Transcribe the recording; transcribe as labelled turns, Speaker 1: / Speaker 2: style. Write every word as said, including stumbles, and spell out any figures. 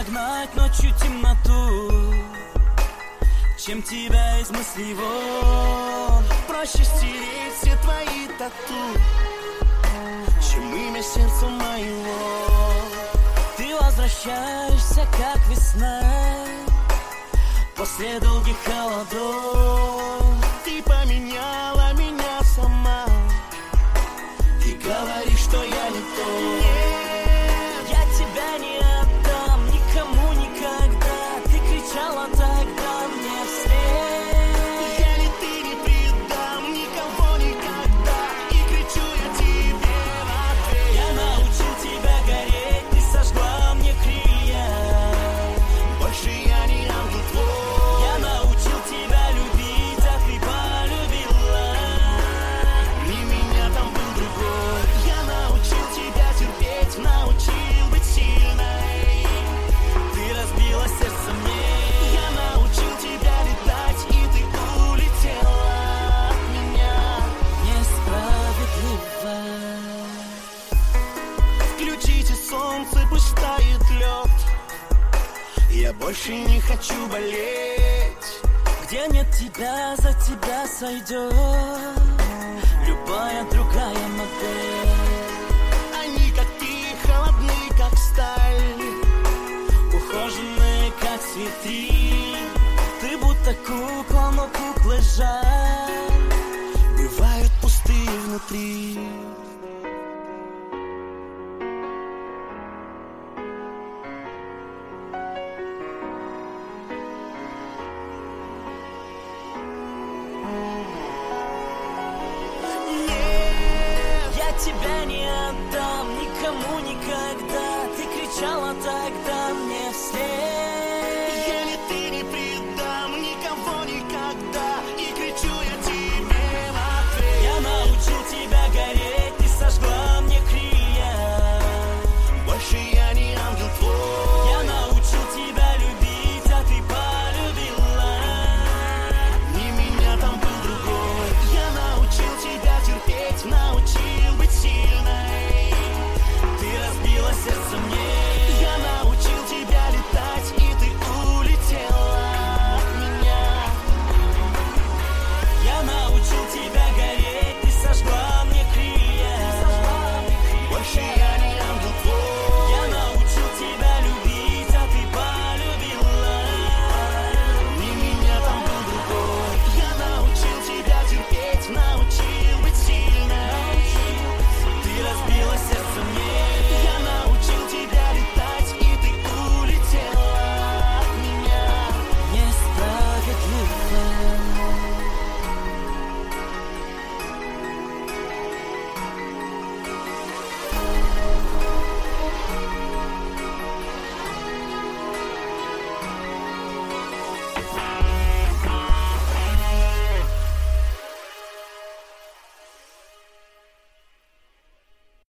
Speaker 1: прогнать ночью темноту, чем тебя из мыслей вон. Проще стереть все твои тату, чем имя сердца моего. Ты возвращаешься, как весна, после долгих холодов. Ты поменяла меня сама, ты говоришь, что я не то. Нет, я тебя не отдам никому никогда. Ты кричала тогда мне вслед: я ли ты не предам никого никогда. И кричу я тебе в ответ: я научил тебя гореть, ты сожгла мне крылья. Больше я не ангел твой. Я научил тебя любить, а ты полюбила. И меня там был другой. Я научил тебя терпеть, научил быть сильной. Ты разбила сердце мне. Я научил тебя летать, и ты улетела от меня. Несправедливо. Включите солнце, пусть тает лед. Я больше не хочу болеть. Где нет тебя, за тебя сойдет любая другая модель. Они как ты, холодны, как сталь, ухоженные, как цветы. Ты будто кукла, но куклы жаль, бывают пустые внутри. Тебя не отдам никому никогда. Ты кричала тогда мне